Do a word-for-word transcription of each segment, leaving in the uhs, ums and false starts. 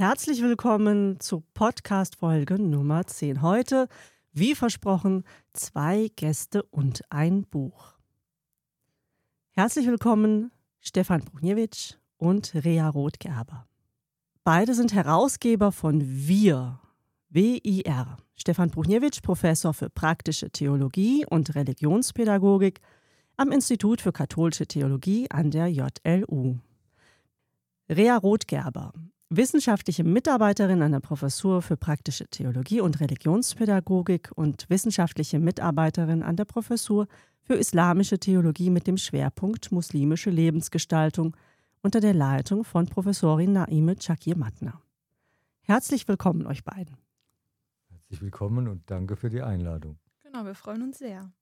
Herzlich willkommen zu Podcast-Folge Nummer zehn. Heute, wie versprochen, zwei Gäste und ein Buch. Herzlich willkommen Stefan Bruchniewicz und Rea Rothgerber. Beide sind Herausgeber von Wir, W I R. Stefan Bruchniewicz, Professor für praktische Theologie und Religionspädagogik am Institut für katholische Theologie an der J L U. Rea Rothgerber, wissenschaftliche Mitarbeiterin an der Professur für praktische Theologie und Religionspädagogik und wissenschaftliche Mitarbeiterin an der Professur für islamische Theologie mit dem Schwerpunkt muslimische Lebensgestaltung unter der Leitung von Professorin Naime Chakir-Matner. Herzlich willkommen euch beiden. Herzlich willkommen und danke für die Einladung. Genau, wir freuen uns sehr.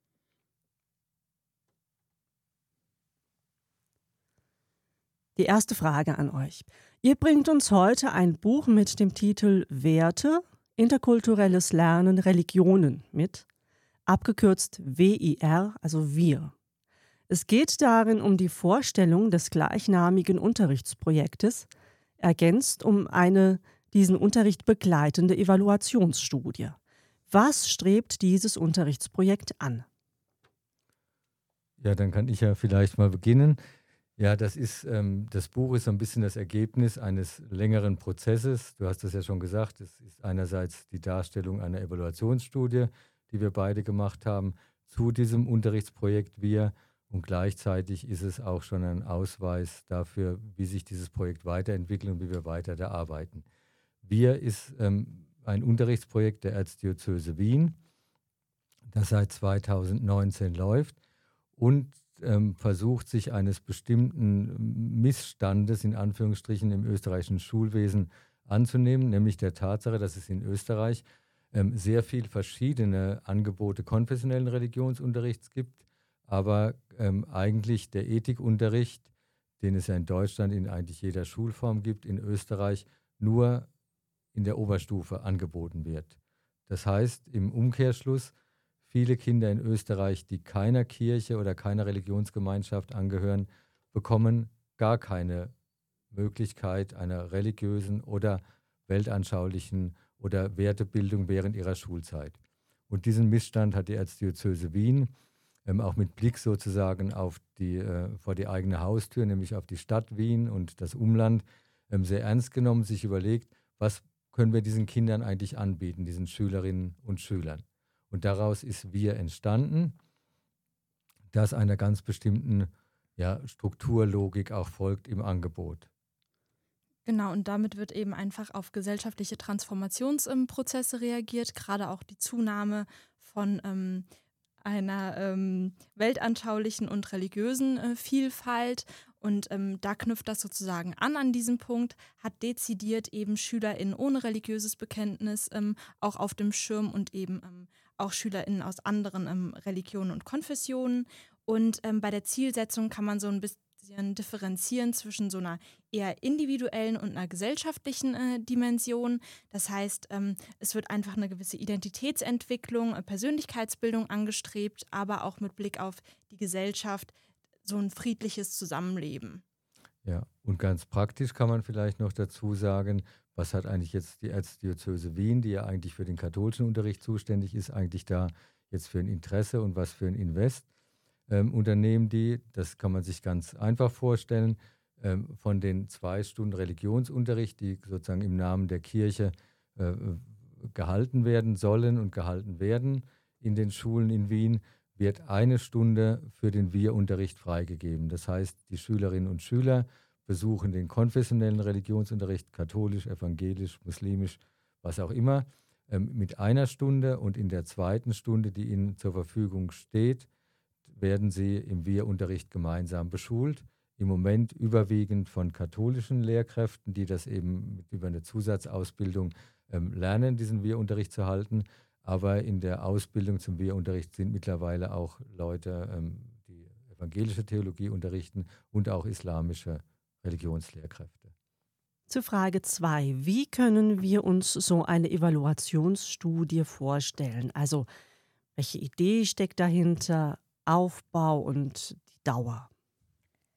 Die erste Frage an euch. Ihr bringt uns heute ein Buch mit dem Titel Werte, interkulturelles Lernen, Religionen mit, abgekürzt W I R, also Wir. Es geht darin um die Vorstellung des gleichnamigen Unterrichtsprojektes, ergänzt um eine diesen Unterricht begleitende Evaluationsstudie. Was strebt dieses Unterrichtsprojekt an? Ja, dann kann ich ja vielleicht mal beginnen. Ja, das ist, ähm, das Buch ist so ein bisschen das Ergebnis eines längeren Prozesses. Du hast es ja schon gesagt, es ist einerseits die Darstellung einer Evaluationsstudie, die wir beide gemacht haben, zu diesem Unterrichtsprojekt Wir, und gleichzeitig ist es auch schon ein Ausweis dafür, wie sich dieses Projekt weiterentwickelt und wie wir weiter da arbeiten. Wir ist ähm, ein Unterrichtsprojekt der Erzdiözese Wien, das seit zweitausendneunzehn läuft und ähm, versucht, sich eines bestimmten Missstandes in Anführungsstrichen im österreichischen Schulwesen anzunehmen, nämlich der Tatsache, dass es in Österreich ähm, sehr viel verschiedene Angebote konfessionellen Religionsunterrichts gibt, aber ähm, eigentlich der Ethikunterricht, den es ja in Deutschland in eigentlich jeder Schulform gibt, in Österreich nur in der Oberstufe angeboten wird. Das heißt im Umkehrschluss, viele Kinder in Österreich, die keiner Kirche oder keiner Religionsgemeinschaft angehören, bekommen gar keine Möglichkeit einer religiösen oder weltanschaulichen oder Wertebildung während ihrer Schulzeit. Und diesen Missstand hat die Erzdiözese Wien, ähm, auch mit Blick sozusagen auf die, äh, vor die eigene Haustür, nämlich auf die Stadt Wien und das Umland, ähm, sehr ernst genommen, sich überlegt, was können wir diesen Kindern eigentlich anbieten, diesen Schülerinnen und Schülern. Und daraus ist Wir entstanden, das einer ganz bestimmten ja, Strukturlogik auch folgt im Angebot. Genau, und damit wird eben einfach auf gesellschaftliche Transformationsprozesse reagiert, gerade auch die Zunahme von ähm, einer ähm, weltanschaulichen und religiösen äh, Vielfalt. Und ähm, da knüpft das sozusagen an an diesem Punkt, hat dezidiert eben SchülerInnen ohne religiöses Bekenntnis ähm, auch auf dem Schirm und eben ähm, auch SchülerInnen aus anderen ähm, Religionen und Konfessionen. Und ähm, bei der Zielsetzung kann man so ein bisschen differenzieren zwischen so einer eher individuellen und einer gesellschaftlichen äh, Dimension. Das heißt, ähm, es wird einfach eine gewisse Identitätsentwicklung, äh, Persönlichkeitsbildung angestrebt, aber auch mit Blick auf die Gesellschaft so ein friedliches Zusammenleben. Ja, und ganz praktisch kann man vielleicht noch dazu sagen, was hat eigentlich jetzt die Erzdiözese Wien, die ja eigentlich für den katholischen Unterricht zuständig ist, eigentlich da jetzt für ein Interesse und was für ein Invest ähm, unternehmen die? Das kann man sich ganz einfach vorstellen. Ähm, von den zwei Stunden Religionsunterricht, die sozusagen im Namen der Kirche äh, gehalten werden sollen und gehalten werden in den Schulen in Wien, wird eine Stunde für den Wir-Unterricht freigegeben. Das heißt, die Schülerinnen und Schüler besuchen den konfessionellen Religionsunterricht, katholisch, evangelisch, muslimisch, was auch immer, ähm, mit einer Stunde, und in der zweiten Stunde, die ihnen zur Verfügung steht, werden sie im Wir-Unterricht gemeinsam beschult. Im Moment überwiegend von katholischen Lehrkräften, die das eben mit, über eine Zusatzausbildung ähm, lernen, diesen Wir-Unterricht zu halten. Aber in der Ausbildung zum Wir-Unterricht sind mittlerweile auch Leute, ähm, die evangelische Theologie unterrichten und auch islamische Religionslehrkräfte. Zu Frage zwei. Wie können wir uns so eine Evaluationsstudie vorstellen? Also, welche Idee steckt dahinter, Aufbau und die Dauer?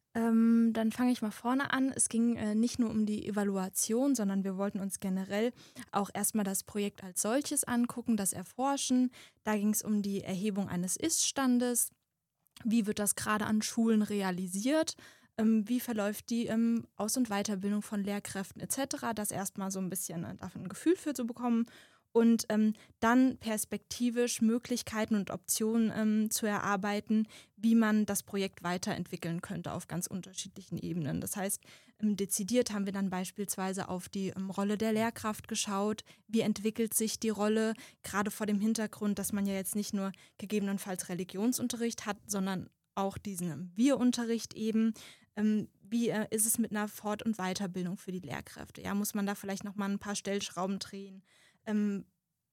Ähm, dann fange ich mal vorne an. Es ging äh, nicht nur um die Evaluation, sondern wir wollten uns generell auch erstmal das Projekt als solches angucken, das erforschen. Da ging es um die Erhebung eines Ist-Standes. Wie wird das gerade an Schulen realisiert? Ähm, wie verläuft die ähm, Aus- und Weiterbildung von Lehrkräften et cetera? Das erstmal so ein bisschen äh, davon ein Gefühl für zu bekommen. Und ähm, dann perspektivisch Möglichkeiten und Optionen ähm, zu erarbeiten, wie man das Projekt weiterentwickeln könnte auf ganz unterschiedlichen Ebenen. Das heißt, ähm, dezidiert haben wir dann beispielsweise auf die ähm, Rolle der Lehrkraft geschaut. Wie entwickelt sich die Rolle, gerade vor dem Hintergrund, dass man ja jetzt nicht nur gegebenenfalls Religionsunterricht hat, sondern auch diesen ähm, Wir-Unterricht eben. Ähm, wie äh, ist es mit einer Fort- und Weiterbildung für die Lehrkräfte? Ja, muss man da vielleicht nochmal ein paar Stellschrauben drehen? Ähm,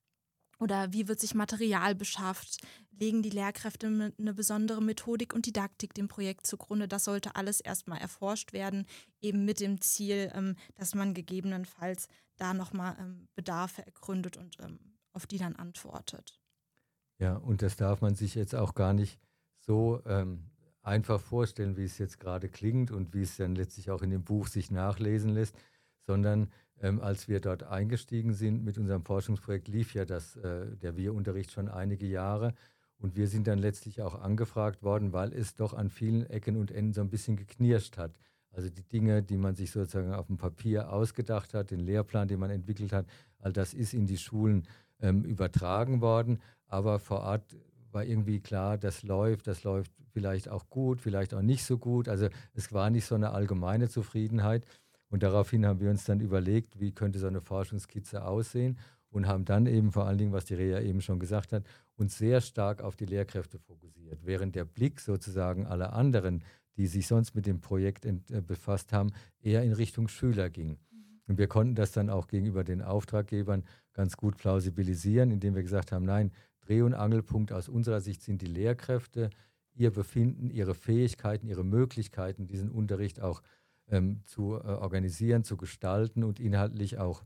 oder wie wird sich Material beschafft? Legen die Lehrkräfte eine besondere Methodik und Didaktik dem Projekt zugrunde? Das sollte alles erstmal erforscht werden, eben mit dem Ziel, ähm, dass man gegebenenfalls da nochmal ähm, Bedarfe ergründet und ähm, auf die dann antwortet. Ja, und das darf man sich jetzt auch gar nicht so ähm, einfach vorstellen, wie es jetzt gerade klingt und wie es dann letztlich auch in dem Buch sich nachlesen lässt, sondern ähm, als wir dort eingestiegen sind mit unserem Forschungsprojekt, lief ja das, äh, der Wir-Unterricht schon einige Jahre und wir sind dann letztlich auch angefragt worden, weil es doch an vielen Ecken und Enden so ein bisschen geknirscht hat. Also die Dinge, die man sich sozusagen auf dem Papier ausgedacht hat, den Lehrplan, den man entwickelt hat, all das ist in die Schulen ähm, übertragen worden. Aber vor Ort war irgendwie klar, das läuft, das läuft vielleicht auch gut, vielleicht auch nicht so gut. Also es war nicht so eine allgemeine Zufriedenheit. Und daraufhin haben wir uns dann überlegt, wie könnte so eine Forschungskizze aussehen und haben dann eben vor allen Dingen, was die Rea eben schon gesagt hat, uns sehr stark auf die Lehrkräfte fokussiert. Während der Blick sozusagen aller anderen, die sich sonst mit dem Projekt ent, äh, befasst haben, eher in Richtung Schüler ging. Mhm. Und wir konnten das dann auch gegenüber den Auftraggebern ganz gut plausibilisieren, indem wir gesagt haben, nein, Dreh- und Angelpunkt aus unserer Sicht sind die Lehrkräfte, ihr Befinden, ihre Fähigkeiten, ihre Möglichkeiten, diesen Unterricht auch ähm, zu äh, organisieren, zu gestalten und inhaltlich auch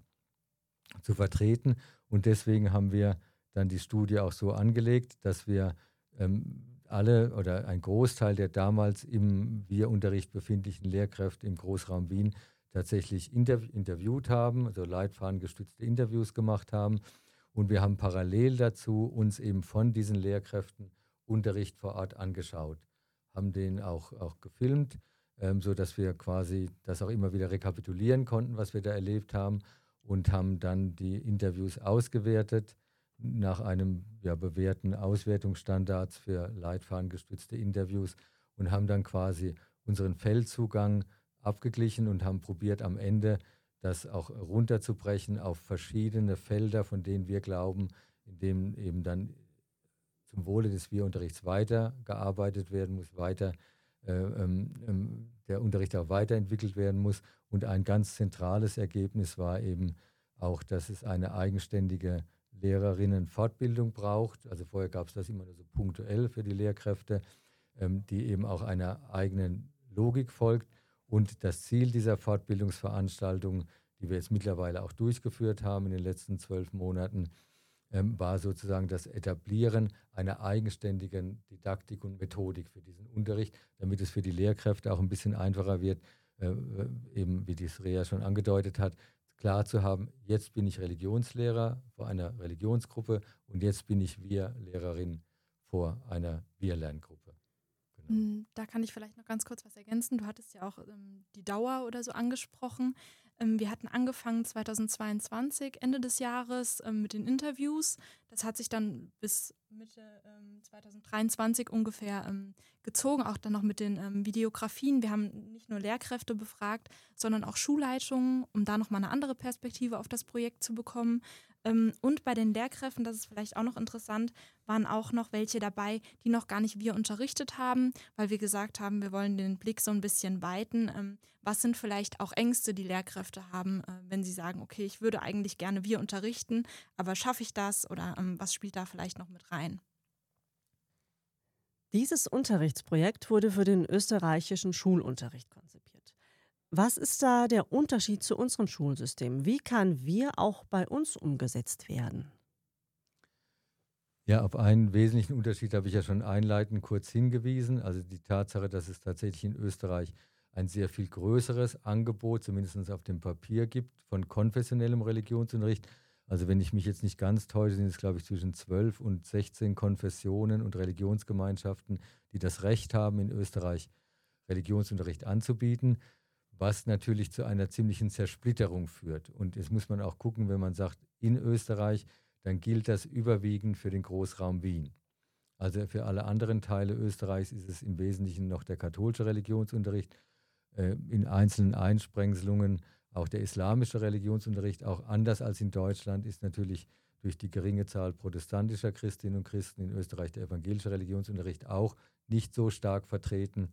zu vertreten. Und deswegen haben wir dann die Studie auch so angelegt, dass wir ähm, alle oder ein Großteil der damals im Wir-Unterricht befindlichen Lehrkräfte im Großraum Wien tatsächlich interv- interviewt haben, also leitfadengestützte Interviews gemacht haben. Und wir haben parallel dazu uns eben von diesen Lehrkräften Unterricht vor Ort angeschaut, haben den auch, auch gefilmt, ähm, sodass wir quasi das auch immer wieder rekapitulieren konnten, was wir da erlebt haben und haben dann die Interviews ausgewertet nach einem ja, bewährten Auswertungsstandards für leitfadengestützte Interviews und haben dann quasi unseren Feldzugang abgeglichen und haben probiert am Ende das auch runterzubrechen auf verschiedene Felder, von denen wir glauben, in denen eben dann zum Wohle des Wir-Unterrichts weitergearbeitet werden muss, weiter äh, ähm, der Unterricht auch weiterentwickelt werden muss. Und ein ganz zentrales Ergebnis war eben auch, dass es eine eigenständige Lehrerinnenfortbildung braucht. Also vorher gab es das immer nur so punktuell für die Lehrkräfte, ähm, die eben auch einer eigenen Logik folgt. Und das Ziel dieser Fortbildungsveranstaltung, die wir jetzt mittlerweile auch durchgeführt haben in den letzten zwölf Monaten, ähm, war sozusagen das Etablieren einer eigenständigen Didaktik und Methodik für diesen Unterricht, damit es für die Lehrkräfte auch ein bisschen einfacher wird, äh, eben wie die Rea schon angedeutet hat, klar zu haben, jetzt bin ich Religionslehrer vor einer Religionsgruppe und jetzt bin ich Wir-Lehrerin vor einer Wir-Lerngruppe. Genau. Da kann ich vielleicht noch ganz kurz was ergänzen. Du hattest ja auch ähm, die Dauer oder so angesprochen. Ähm, wir hatten angefangen zweitausendzweiundzwanzig, Ende des Jahres, ähm, mit den Interviews. Das hat sich dann bis Mitte ähm, zweitausenddreiundzwanzig ungefähr ähm, gezogen, auch dann noch mit den ähm, Videografien. Wir haben nicht nur Lehrkräfte befragt, sondern auch Schulleitungen, um da nochmal eine andere Perspektive auf das Projekt zu bekommen. Ähm, und bei den Lehrkräften, das ist vielleicht auch noch interessant, waren auch noch welche dabei, die noch gar nicht wir unterrichtet haben, weil wir gesagt haben, wir wollen den Blick so ein bisschen weiten. Ähm, was sind vielleicht auch Ängste, die Lehrkräfte haben, äh, wenn sie sagen, okay, ich würde eigentlich gerne wir unterrichten, aber schaffe ich das oder ähm, was spielt da vielleicht noch mit rein? Dieses Unterrichtsprojekt wurde für den österreichischen Schulunterricht konzipiert. Was ist da der Unterschied zu unserem Schulsystem? Wie kann wir auch bei uns umgesetzt werden? Ja, auf einen wesentlichen Unterschied habe ich ja schon einleitend kurz hingewiesen. Also die Tatsache, dass es tatsächlich in Österreich ein sehr viel größeres Angebot, zumindest auf dem Papier gibt, von konfessionellem Religionsunterricht. Also wenn ich mich jetzt nicht ganz täusche, sind es, glaube ich, zwischen zwölf und sechzehn Konfessionen und Religionsgemeinschaften, die das Recht haben, in Österreich Religionsunterricht anzubieten, was natürlich zu einer ziemlichen Zersplitterung führt. Und jetzt muss man auch gucken, wenn man sagt, in Österreich, dann gilt das überwiegend für den Großraum Wien. Also für alle anderen Teile Österreichs ist es im Wesentlichen noch der katholische Religionsunterricht, äh, in einzelnen Einsprengselungen auch der islamische Religionsunterricht. Auch anders als in Deutschland ist natürlich durch die geringe Zahl protestantischer Christinnen und Christen in Österreich der evangelische Religionsunterricht auch nicht so stark vertreten.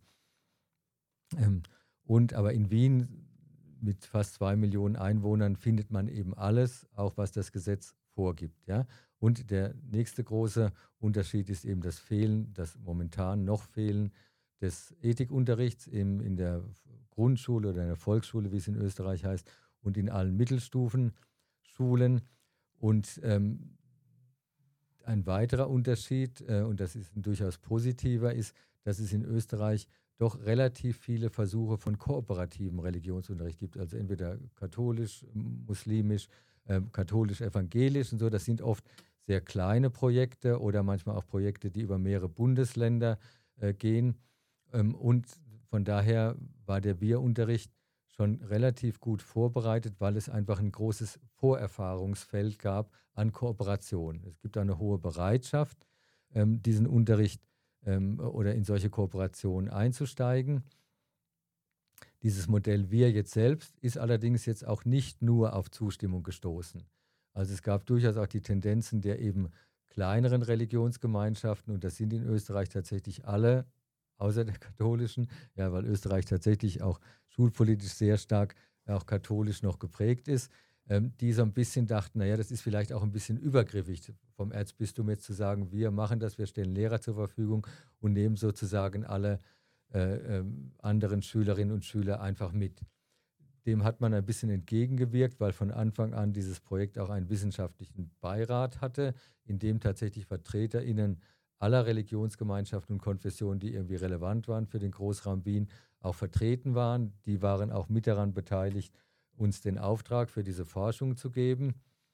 Ähm, und aber in Wien mit fast zwei Millionen Einwohnern findet man eben alles, auch was das Gesetz vorgibt. Ja? Und der nächste große Unterschied ist eben das Fehlen, das momentan noch Fehlen des Ethikunterrichts im, in der Grundschule oder in der Volksschule, wie es in Österreich heißt, und in allen Mittelstufenschulen. Und ähm, ein weiterer Unterschied, äh, und das ist ein durchaus positiver, ist, dass es in Österreich doch relativ viele Versuche von kooperativen Religionsunterricht gibt, also entweder katholisch, muslimisch, äh, katholisch-evangelisch und so. Das sind oft sehr kleine Projekte oder manchmal auch Projekte, die über mehrere Bundesländer äh, gehen. Ähm, und von daher war der Bierunterricht schon relativ gut vorbereitet, weil es einfach ein großes Vorerfahrungsfeld gab an Kooperation. Es gibt eine hohe Bereitschaft, ähm, diesen Unterricht ähm, oder in solche Kooperationen einzusteigen. Dieses Modell Wir jetzt selbst ist allerdings jetzt auch nicht nur auf Zustimmung gestoßen. Also es gab durchaus auch die Tendenzen der eben kleineren Religionsgemeinschaften, und das sind in Österreich tatsächlich alle, außer der katholischen, ja, weil Österreich tatsächlich auch schulpolitisch sehr stark auch katholisch noch geprägt ist, ähm, die so ein bisschen dachten, naja, das ist vielleicht auch ein bisschen übergriffig vom Erzbistum jetzt zu sagen, wir machen das, wir stellen Lehrer zur Verfügung und nehmen sozusagen alle äh, ähm, anderen Schülerinnen und Schüler einfach mit. Dem hat man ein bisschen entgegengewirkt, weil von Anfang an dieses Projekt auch einen wissenschaftlichen Beirat hatte, in dem tatsächlich VertreterInnen aller Religionsgemeinschaften und Konfessionen, die irgendwie relevant waren für den Großraum Wien, auch vertreten waren. Die waren auch mit daran beteiligt, uns den Auftrag für diese Forschung zu geben.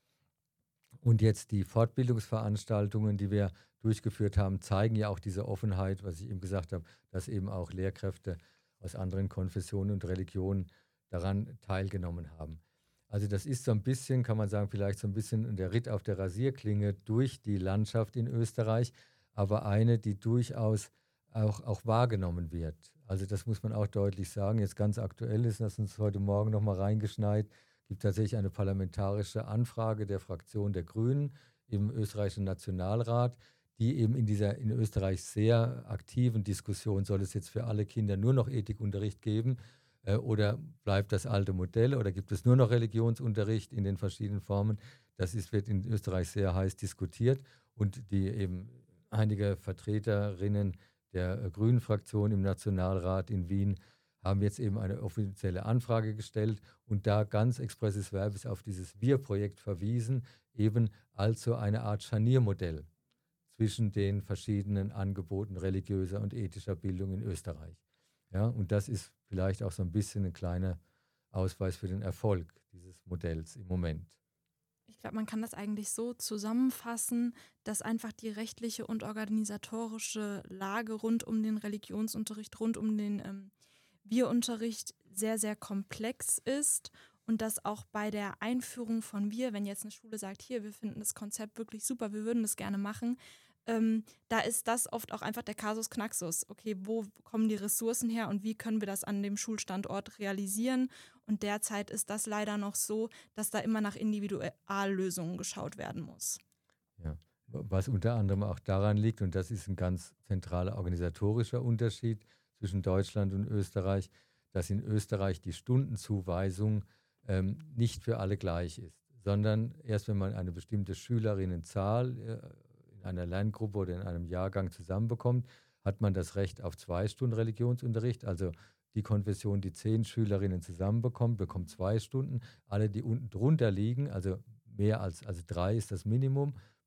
Und jetzt die Fortbildungsveranstaltungen, die wir durchgeführt haben, zeigen ja auch diese Offenheit, was ich eben gesagt habe, dass eben auch Lehrkräfte aus anderen Konfessionen und Religionen daran teilgenommen haben. Also das ist so ein bisschen, kann man sagen, vielleicht so ein bisschen der Ritt auf der Rasierklinge durch die Landschaft in Österreich, aber eine, die durchaus auch, auch wahrgenommen wird. Also das muss man auch deutlich sagen. Jetzt ganz aktuell ist, das uns heute Morgen nochmal reingeschneit, gibt tatsächlich eine parlamentarische Anfrage der Fraktion der Grünen im österreichischen Nationalrat, die eben in dieser in Österreich sehr aktiven Diskussion, soll es jetzt für alle Kinder nur noch Ethikunterricht geben äh, oder bleibt das alte Modell oder gibt es nur noch Religionsunterricht in den verschiedenen Formen? Das ist, wird in Österreich sehr heiß diskutiert, und die eben einige Vertreterinnen der äh, Grünen Fraktion im Nationalrat in Wien haben jetzt eben eine offizielle Anfrage gestellt und da ganz expresses Verbis auf dieses Wir-Projekt verwiesen, eben als so eine Art Scharniermodell zwischen den verschiedenen Angeboten religiöser und ethischer Bildung in Österreich. Ja, und das ist vielleicht auch so ein bisschen ein kleiner Ausweis für den Erfolg dieses Modells im Moment. Ich glaube, man kann das eigentlich so zusammenfassen, dass einfach die rechtliche und organisatorische Lage rund um den Religionsunterricht, rund um den ähm, Wir-Unterricht sehr, sehr komplex ist und dass auch bei der Einführung von Wir, wenn jetzt eine Schule sagt, hier, wir finden das Konzept wirklich super, wir würden das gerne machen, ähm, da ist das oft auch einfach der Kasus Knaxus. Okay, wo kommen die Ressourcen her und wie können wir das an dem Schulstandort realisieren? Und derzeit ist das leider noch so, dass da immer nach Individuallösungen geschaut werden muss. Ja, was unter anderem auch daran liegt, und das ist ein ganz zentraler organisatorischer Unterschied zwischen Deutschland und Österreich, dass in Österreich die Stundenzuweisung ähm, nicht für alle gleich ist, sondern erst wenn man eine bestimmte Schülerinnenzahl äh, in einer Lerngruppe oder in einem Jahrgang zusammenbekommt, hat man das Recht auf zwei Stunden Religionsunterricht. Also die Konfession, die zehn Schülerinnen zusammenbekommt, bekommt zwei Stunden. Alle, die unten drunter liegen, also mehr als also drei ist das Minimum,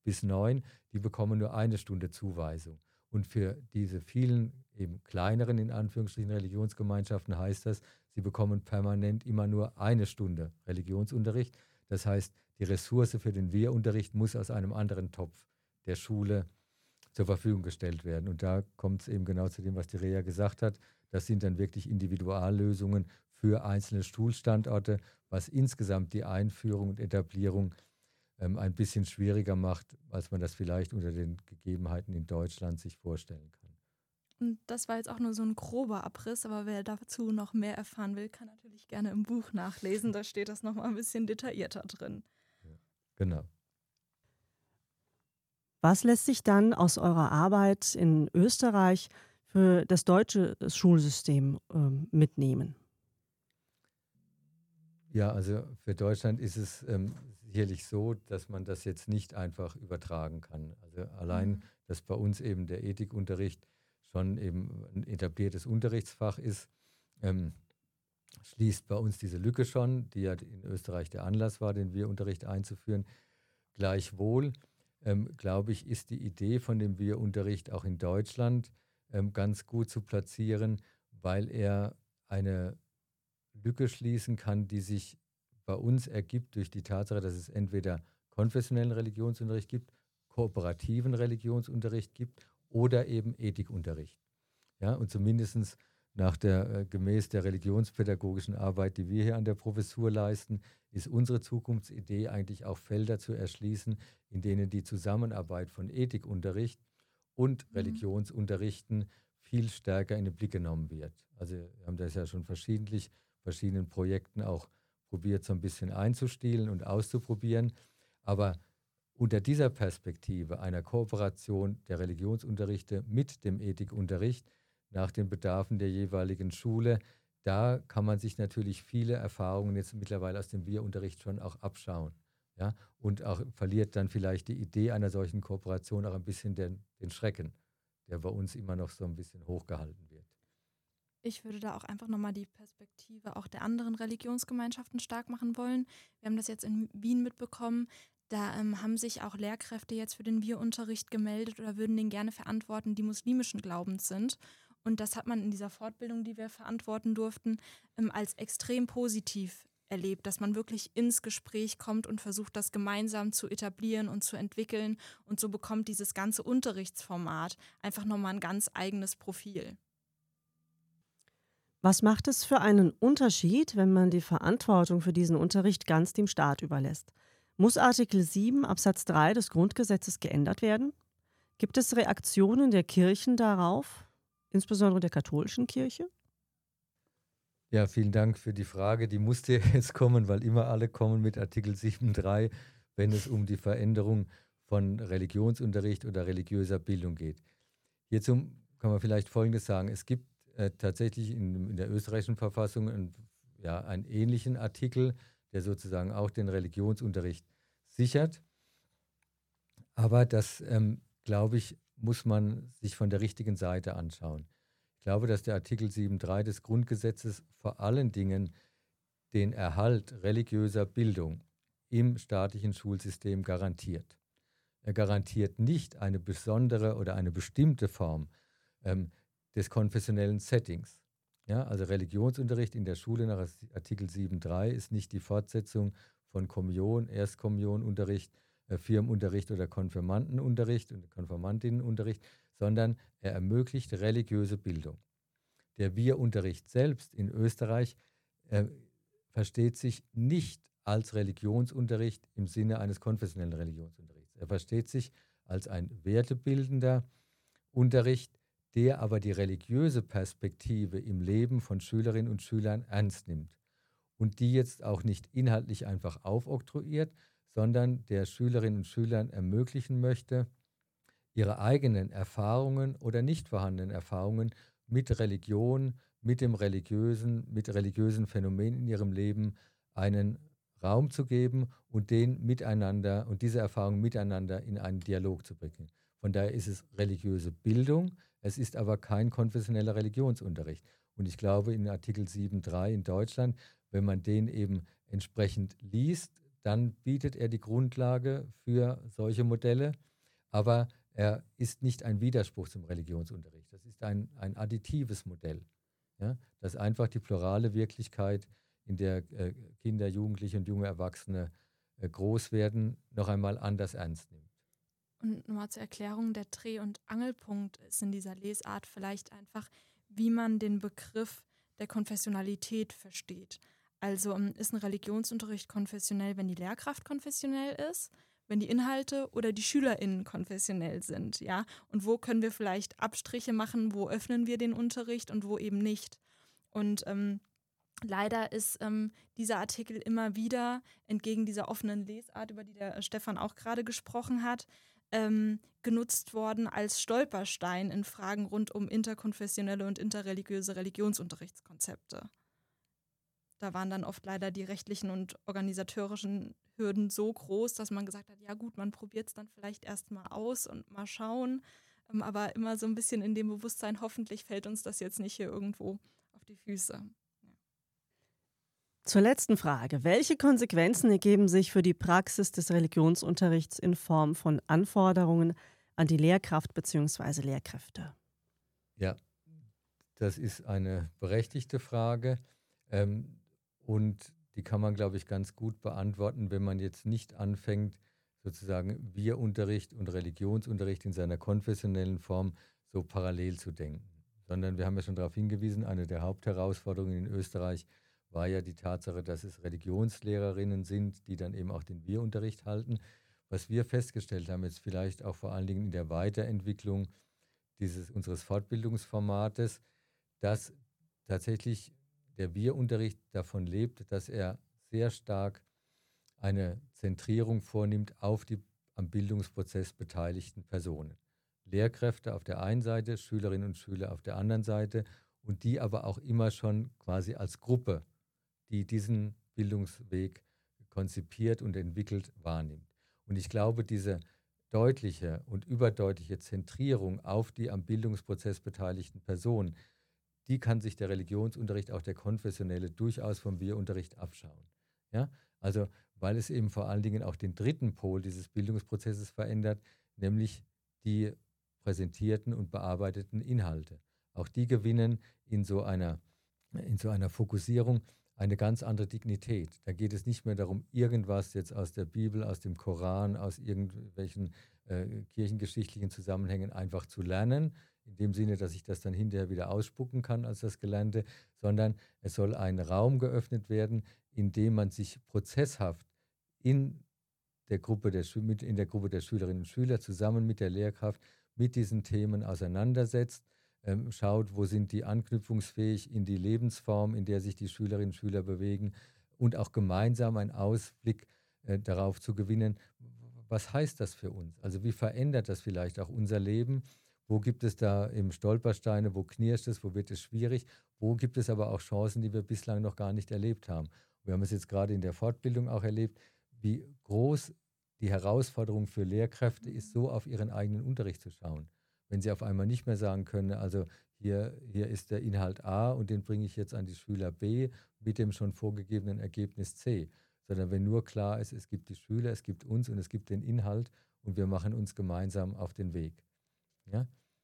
bis neun, die bekommen nur eine Stunde Zuweisung. Und für diese vielen eben kleineren, in Anführungsstrichen, Religionsgemeinschaften heißt das, sie bekommen permanent immer nur eine Stunde Religionsunterricht. Das heißt, die Ressource für den Wehrunterricht muss aus einem anderen Topf der Schule zur Verfügung gestellt werden. Und da kommt es eben genau zu dem, was die Rea gesagt hat. Das sind dann wirklich Individuallösungen für einzelne Schulstandorte, was insgesamt die Einführung und Etablierung ähm, ein bisschen schwieriger macht, als man das vielleicht unter den Gegebenheiten in Deutschland sich vorstellen kann. Und das war jetzt auch nur so ein grober Abriss, aber wer dazu noch mehr erfahren will, kann natürlich gerne im Buch nachlesen. Da steht das nochmal ein bisschen detaillierter drin. Ja, genau. Was lässt sich dann aus eurer Arbeit in Österreich für das deutsche Schulsystem äh, mitnehmen? Ja, also für Deutschland ist es ähm, sicherlich so, dass man das jetzt nicht einfach übertragen kann. Also allein, mhm. dass bei uns eben der Ethikunterricht schon eben ein etabliertes Unterrichtsfach ist, ähm, schließt bei uns diese Lücke schon, die ja in Österreich der Anlass war, den Wehrunterricht einzuführen. Gleichwohl, ähm, glaube ich, ist die Idee von dem Wehrunterricht auch in Deutschland ähm, ganz gut zu platzieren, weil er eine Lücke schließen kann, die sich bei uns ergibt durch die Tatsache, dass es entweder konfessionellen Religionsunterricht gibt, kooperativen Religionsunterricht gibt oder eben Ethikunterricht. Ja, und zumindest nach der, äh, gemäß der religionspädagogischen Arbeit, die wir hier an der Professur leisten, ist unsere Zukunftsidee eigentlich auch Felder zu erschließen, in denen die Zusammenarbeit von Ethikunterricht und mhm. Religionsunterrichten viel stärker in den Blick genommen wird. Also wir haben das ja schon verschiedentlich, verschiedenen Projekten auch probiert, so ein bisschen einzustielen und auszuprobieren. Aber unter dieser Perspektive einer Kooperation der Religionsunterrichte mit dem Ethikunterricht nach den Bedarfen der jeweiligen Schule, da kann man sich natürlich viele Erfahrungen jetzt mittlerweile aus dem Wehrunterricht schon auch abschauen. Ja? Und auch verliert dann vielleicht die Idee einer solchen Kooperation auch ein bisschen den, den Schrecken, der bei uns immer noch so ein bisschen hochgehalten wird. Ich würde da auch einfach nochmal die Perspektive auch der anderen Religionsgemeinschaften stark machen wollen. Wir haben das jetzt in Wien mitbekommen. Da ähm, haben sich auch Lehrkräfte jetzt für den Wehrunterricht gemeldet oder würden den gerne verantworten, die muslimischen Glaubens sind. Und das hat man in dieser Fortbildung, die wir verantworten durften, ähm, als extrem positiv erlebt, dass man wirklich ins Gespräch kommt und versucht, das gemeinsam zu etablieren und zu entwickeln. Und so bekommt dieses ganze Unterrichtsformat einfach nochmal ein ganz eigenes Profil. Was macht es für einen Unterschied, wenn man die Verantwortung für diesen Unterricht ganz dem Staat überlässt? Muss Artikel sieben Absatz drei des Grundgesetzes geändert werden? Gibt es Reaktionen der Kirchen darauf, insbesondere der katholischen Kirche? Ja, vielen Dank für die Frage. Die musste jetzt kommen, weil immer alle kommen mit Artikel sieben Absatz drei, wenn es um die Veränderung von Religionsunterricht oder religiöser Bildung geht. Hierzu kann man vielleicht Folgendes sagen. Es gibt äh, tatsächlich in, in der österreichischen Verfassung ein, ja, einen ähnlichen Artikel, der sozusagen auch den Religionsunterricht sichert. Aber das, ähm, glaube ich, muss man sich von der richtigen Seite anschauen. Ich glaube, dass der Artikel sieben Absatz drei des Grundgesetzes vor allen Dingen den Erhalt religiöser Bildung im staatlichen Schulsystem garantiert. Er garantiert nicht eine besondere oder eine bestimmte Form ähm, des konfessionellen Settings. Ja, also Religionsunterricht in der Schule nach Artikel sieben Absatz drei ist nicht die Fortsetzung von Kommunion, Erstkommunionunterricht, äh, Firmenunterricht oder Konfirmandenunterricht und Konfirmandinnenunterricht, sondern er ermöglicht religiöse Bildung. Der Wehrunterricht selbst in Österreich äh, versteht sich nicht als Religionsunterricht im Sinne eines konfessionellen Religionsunterrichts. Er versteht sich als ein wertebildender Unterricht, der aber die religiöse Perspektive im Leben von Schülerinnen und Schülern ernst nimmt und die jetzt auch nicht inhaltlich einfach aufoktroyiert, sondern der Schülerinnen und Schülern ermöglichen möchte, ihre eigenen Erfahrungen oder nicht vorhandenen Erfahrungen mit Religion, mit dem religiösen, mit religiösen Phänomenen in ihrem Leben einen Raum zu geben und den miteinander und diese Erfahrungen miteinander in einen Dialog zu bringen. Von daher ist es religiöse Bildung, es ist aber kein konfessioneller Religionsunterricht. Und ich glaube, in Artikel sieben Absatz drei in Deutschland, wenn man den eben entsprechend liest, dann bietet er die Grundlage für solche Modelle, aber er ist nicht ein Widerspruch zum Religionsunterricht. Das ist ein, ein additives Modell, ja, das einfach die plurale Wirklichkeit, in der äh, Kinder, Jugendliche und junge Erwachsene äh, groß werden, noch einmal anders ernst nimmt. Und nochmal zur Erklärung, der Dreh- und Angelpunkt ist in dieser Lesart vielleicht einfach, wie man den Begriff der Konfessionalität versteht. Also ist ein Religionsunterricht konfessionell, wenn die Lehrkraft konfessionell ist, wenn die Inhalte oder die SchülerInnen konfessionell sind, ja? Und wo können wir vielleicht Abstriche machen, wo öffnen wir den Unterricht und wo eben nicht? Und ähm, leider ist ähm, dieser Artikel immer wieder entgegen dieser offenen Lesart, über die der Stefan auch gerade gesprochen hat, ähm, genutzt worden als Stolperstein in Fragen rund um interkonfessionelle und interreligiöse Religionsunterrichtskonzepte. Da waren dann oft leider die rechtlichen und organisatorischen Hürden so groß, dass man gesagt hat, ja gut, man probiert es dann vielleicht erst mal aus und mal schauen, ähm, aber immer so ein bisschen in dem Bewusstsein, hoffentlich fällt uns das jetzt nicht hier irgendwo auf die Füße. Zur letzten Frage. Welche Konsequenzen ergeben sich für die Praxis des Religionsunterrichts in Form von Anforderungen an die Lehrkraft bzw. Lehrkräfte? Ja, das ist eine berechtigte Frage ähm, und die kann man, glaube ich, ganz gut beantworten, wenn man jetzt nicht anfängt, sozusagen Wir-Unterricht und Religionsunterricht in seiner konfessionellen Form so parallel zu denken. Sondern wir haben ja schon darauf hingewiesen, eine der Hauptherausforderungen in Österreich war ja die Tatsache, dass es Religionslehrerinnen sind, die dann eben auch den Wir-Unterricht halten. Was wir festgestellt haben, jetzt vielleicht auch vor allen Dingen in der Weiterentwicklung dieses, unseres Fortbildungsformates, dass tatsächlich der Wir-Unterricht davon lebt, dass er sehr stark eine Zentrierung vornimmt auf die am Bildungsprozess beteiligten Personen. Lehrkräfte auf der einen Seite, Schülerinnen und Schüler auf der anderen Seite und die aber auch immer schon quasi als Gruppe, die diesen Bildungsweg konzipiert und entwickelt, wahrnimmt. Und ich glaube, diese deutliche und überdeutliche Zentrierung auf die am Bildungsprozess beteiligten Personen, die kann sich der Religionsunterricht, auch der konfessionelle, durchaus vom Wir-Unterricht abschauen. Ja? Also, weil es eben vor allen Dingen auch den dritten Pol dieses Bildungsprozesses verändert, nämlich die präsentierten und bearbeiteten Inhalte. Auch die gewinnen in so einer, in so einer Fokussierung eine ganz andere Dignität. Da geht es nicht mehr darum, irgendwas jetzt aus der Bibel, aus dem Koran, aus irgendwelchen äh, kirchengeschichtlichen Zusammenhängen einfach zu lernen, in dem Sinne, dass ich das dann hinterher wieder ausspucken kann als das Gelernte, sondern es soll ein Raum geöffnet werden, in dem man sich prozesshaft in der Gruppe der, in der Gruppe der Schülerinnen und Schüler zusammen mit der Lehrkraft mit diesen Themen auseinandersetzt, ähm, schaut, wo sind die anknüpfungsfähig in die Lebensform, in der sich die Schülerinnen und Schüler bewegen und auch gemeinsam einen Ausblick äh, darauf zu gewinnen, was heißt das für uns? Also wie verändert das vielleicht auch unser Leben? Wo gibt es da eben Stolpersteine, wo knirscht es, wo wird es schwierig? Wo gibt es aber auch Chancen, die wir bislang noch gar nicht erlebt haben? Wir haben es jetzt gerade in der Fortbildung auch erlebt, wie groß die Herausforderung für Lehrkräfte ist, so auf ihren eigenen Unterricht zu schauen. Wenn sie auf einmal nicht mehr sagen können, also hier, hier ist der Inhalt A und den bringe ich jetzt an die Schüler B mit dem schon vorgegebenen Ergebnis C, sondern wenn nur klar ist, es gibt die Schüler, es gibt uns und es gibt den Inhalt und wir machen uns gemeinsam auf den Weg. Ja?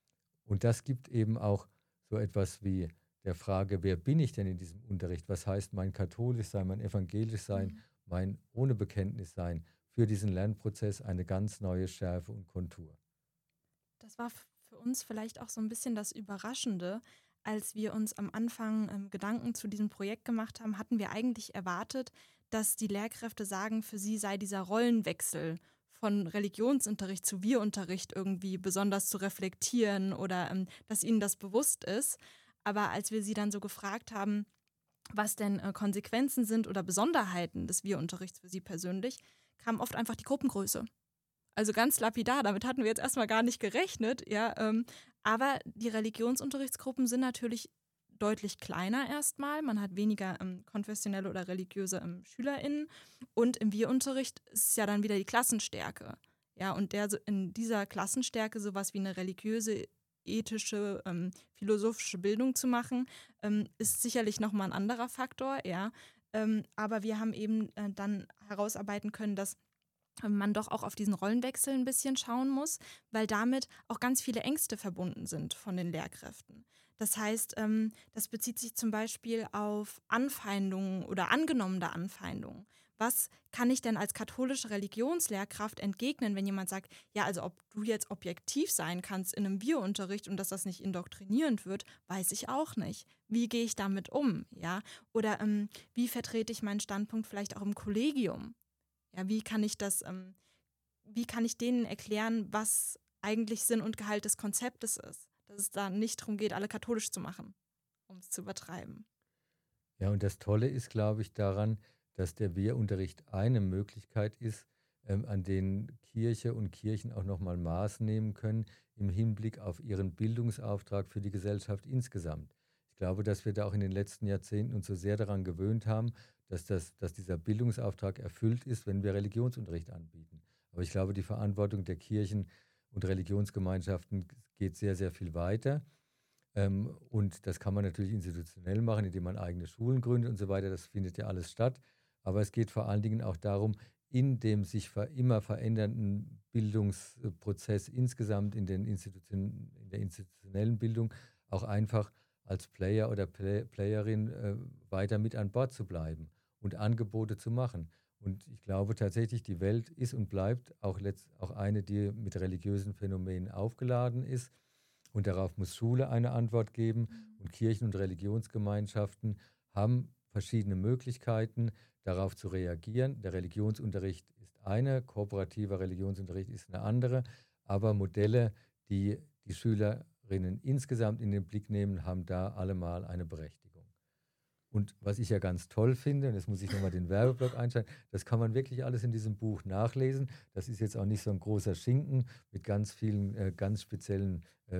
Und das gibt eben auch so etwas wie der Frage, wer bin ich denn in diesem Unterricht? Was heißt mein katholisch sein, mein evangelisch sein, mhm. mein ohne Bekenntnis sein? Für diesen Lernprozess eine ganz neue Schärfe und Kontur. Das war für uns vielleicht auch so ein bisschen das Überraschende. Als wir uns am Anfang ähm, Gedanken zu diesem Projekt gemacht haben, hatten wir eigentlich erwartet, dass die Lehrkräfte sagen, für sie sei dieser Rollenwechsel von Religionsunterricht zu Wir-Unterricht irgendwie besonders zu reflektieren oder ähm, dass ihnen das bewusst ist. Aber als wir sie dann so gefragt haben, was denn äh, Konsequenzen sind oder Besonderheiten des Wir-Unterrichts für sie persönlich, kam oft einfach die Gruppengröße. Also ganz lapidar, damit hatten wir jetzt erstmal gar nicht gerechnet, ja. Ähm, aber die Religionsunterrichtsgruppen sind natürlich deutlich kleiner erstmal. Man hat weniger ähm, konfessionelle oder religiöse ähm, SchülerInnen. Und im Wir-Unterricht ist es ja dann wieder die Klassenstärke. Ja, und der, in dieser Klassenstärke sowas wie eine religiöse, ethische, ähm, philosophische Bildung zu machen, ähm, ist sicherlich nochmal ein anderer Faktor, ja. Ähm, aber wir haben eben äh, dann herausarbeiten können, dass man doch auch auf diesen Rollenwechsel ein bisschen schauen muss, weil damit auch ganz viele Ängste verbunden sind von den Lehrkräften. Das heißt, ähm, das bezieht sich zum Beispiel auf Anfeindungen oder angenommene Anfeindungen. Was kann ich denn als katholische Religionslehrkraft entgegnen, wenn jemand sagt, ja, also ob du jetzt objektiv sein kannst in einem Biounterricht und dass das nicht indoktrinierend wird, weiß ich auch nicht. Wie gehe ich damit um? Ja? Oder ähm, wie vertrete ich meinen Standpunkt vielleicht auch im Kollegium? Ja, wie kann ich das, ähm, wie kann ich denen erklären, was eigentlich Sinn und Gehalt des Konzeptes ist? Dass es da nicht darum geht, alle katholisch zu machen, um es zu übertreiben. Ja, und das Tolle ist, glaube ich, daran, dass der Wehrunterricht eine Möglichkeit ist, ähm, an denen Kirche und Kirchen auch nochmal Maß nehmen können im Hinblick auf ihren Bildungsauftrag für die Gesellschaft insgesamt. Ich glaube, dass wir da auch in den letzten Jahrzehnten uns so sehr daran gewöhnt haben, dass, das, dass dieser Bildungsauftrag erfüllt ist, wenn wir Religionsunterricht anbieten. Aber ich glaube, die Verantwortung der Kirchen und Religionsgemeinschaften geht sehr, sehr viel weiter. Ähm, und das kann man natürlich institutionell machen, indem man eigene Schulen gründet und so weiter. Das findet ja alles statt. Aber es geht vor allen Dingen auch darum, in dem sich ver immer verändernden Bildungsprozess insgesamt in, den Institution, in der institutionellen Bildung auch einfach als Player oder Play Playerin äh, weiter mit an Bord zu bleiben und Angebote zu machen. Und ich glaube tatsächlich, die Welt ist und bleibt auch, letzt, auch eine, die mit religiösen Phänomenen aufgeladen ist. Und darauf muss Schule eine Antwort geben. Und Kirchen und Religionsgemeinschaften haben verschiedene Möglichkeiten, darauf zu reagieren. Der Religionsunterricht ist eine, kooperativer Religionsunterricht ist eine andere. Aber Modelle, die die Schülerinnen insgesamt in den Blick nehmen, haben da allemal eine Berechtigung. Und was ich ja ganz toll finde, und jetzt muss ich nochmal den Werbeblock einschalten, das kann man wirklich alles in diesem Buch nachlesen. Das ist jetzt auch nicht so ein großer Schinken mit ganz vielen, äh, ganz speziellen äh,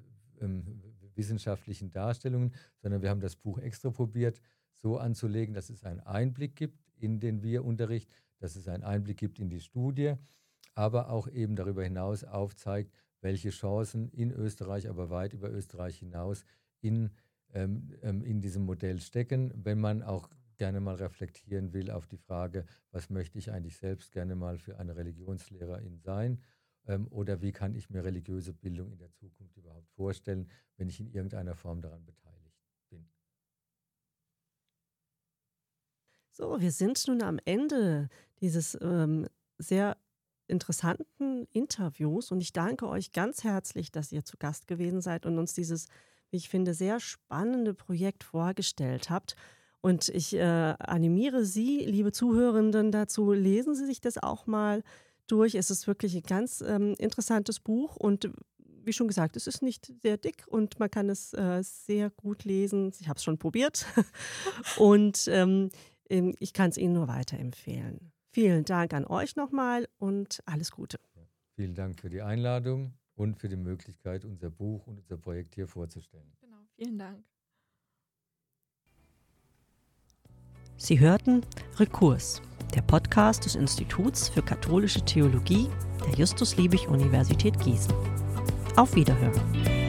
ähm, wissenschaftlichen Darstellungen, sondern wir haben das Buch extra probiert, so anzulegen, dass es einen Einblick gibt in den Wehrunterricht, dass es einen Einblick gibt in die Studie, aber auch eben darüber hinaus aufzeigt, welche Chancen in Österreich, aber weit über Österreich hinaus in ähm, in diesem Modell stecken, wenn man auch gerne mal reflektieren will auf die Frage, was möchte ich eigentlich selbst gerne mal für eine Religionslehrerin sein ähm, oder wie kann ich mir religiöse Bildung in der Zukunft überhaupt vorstellen, wenn ich in irgendeiner Form daran beteiligt bin. So, wir sind nun am Ende dieses ähm, sehr interessanten Interviews und ich danke euch ganz herzlich, dass ihr zu Gast gewesen seid und uns dieses, wie ich finde, sehr spannende Projekt vorgestellt habt. Und ich äh, animiere Sie, liebe Zuhörenden, dazu, lesen Sie sich das auch mal durch. Es ist wirklich ein ganz ähm, interessantes Buch und wie schon gesagt, es ist nicht sehr dick und man kann es äh, sehr gut lesen. Ich habe es schon probiert und ähm, ich kann es Ihnen nur weiterempfehlen. Vielen Dank an euch nochmal und alles Gute. Ja, vielen Dank für die Einladung und für die Möglichkeit, unser Buch und unser Projekt hier vorzustellen. Genau, vielen Dank. Sie hörten Rekurs, der Podcast des Instituts für katholische Theologie der Justus-Liebig-Universität Gießen. Auf Wiederhören.